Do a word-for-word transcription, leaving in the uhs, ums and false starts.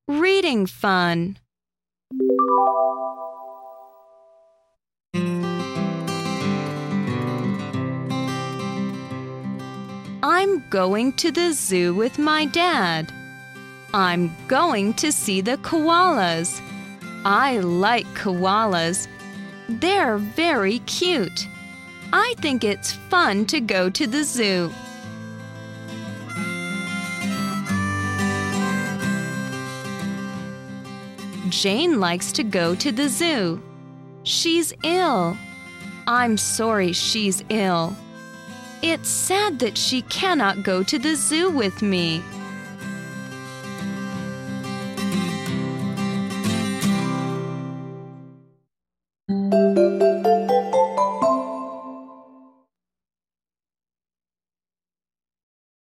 Reading fun. I'm going to the zoo with my dad. I'm going to see the koalas. I like koalas. They're very cute. I think it's fun to go to the zoo. Jane likes to go to the zoo. She's ill. I'm sorry she's ill. It's sad that she cannot go to the zoo with me.